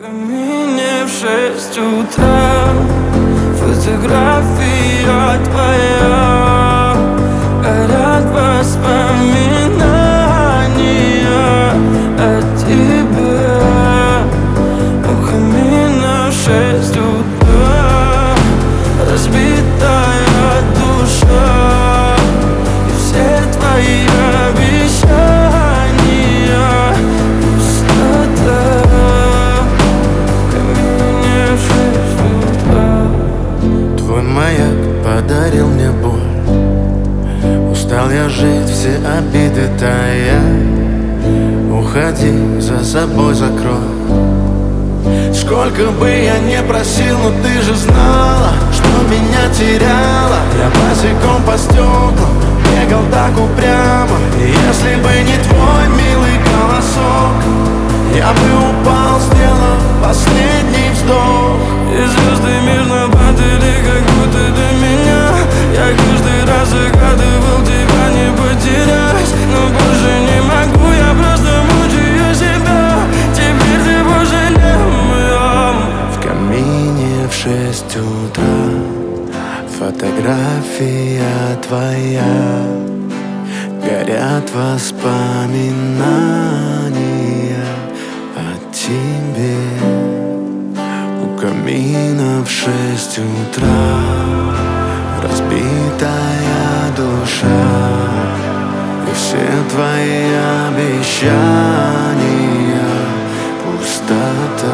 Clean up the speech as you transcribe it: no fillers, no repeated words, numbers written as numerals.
камине в 6 утра фотография твоя, горят воспоминания о тебе. У камина в 6 утра разбитая душа, и все твои обещания пустота. В камине в 6 утра. Твой маяк подарил мне боль. Устал я жить, все обиды тая. Уходи, за собой закрой. Сколько бы я не просил, но ты же знала, что меня теряла. Я босиком по стеклам бегал так упрямо. И если бы не твой милый голосок, я бы упал, сделав последний вздох. И звезды мирно падали, как будто до меня. Я каждый раз загадывал тебя не потерять, но больше не могу, я просто мучаю себя. Теперь ты пожалей моем. В камине в 6 утра фотография твоя, горят воспоминания о тебе. У камина в 6 утра разбитая душа, и все твои обещания пустота.